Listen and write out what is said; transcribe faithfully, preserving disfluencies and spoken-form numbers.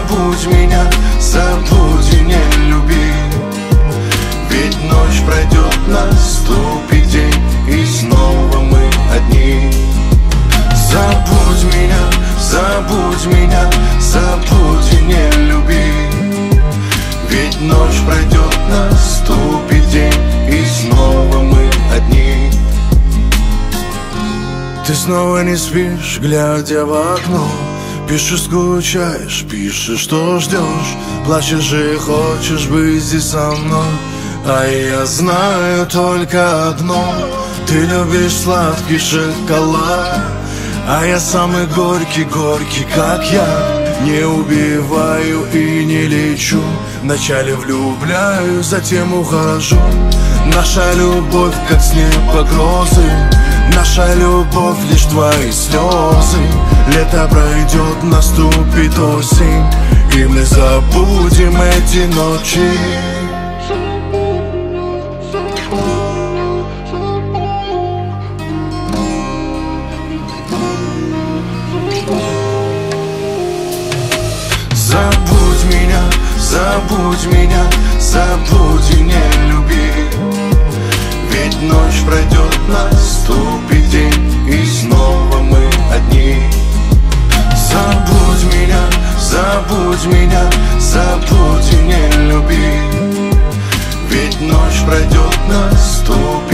забудь меня, забудь и не люби. Ведь ночь пройдет, наступит день, и снова мы одни. Забудь меня, забудь меня, забудь и не люби. Ведь ночь пройдет, наступит день, и снова мы одни. Ты снова не спишь, глядя в окно. Пишешь, скучаешь, пишешь, что ждешь. Плачешь и хочешь быть здесь со мной. А я знаю только одно: ты любишь сладкий шоколад. А я самый горький, горький, как я. Не убиваю и не лечу. Вначале влюбляюсь, затем ухожу. Наша любовь, как с неба грозы. Наша любовь, лишь твои слезы. Лето пройдет, наступит осень, и мы забудем эти ночи. Забудь меня, забудь меня, забудь и не люби. Ведь ночь пройдет, наступит день, и снова мы одни. Забудь меня, забудь меня, забудь и не люби. Ведь ночь пройдет, наступит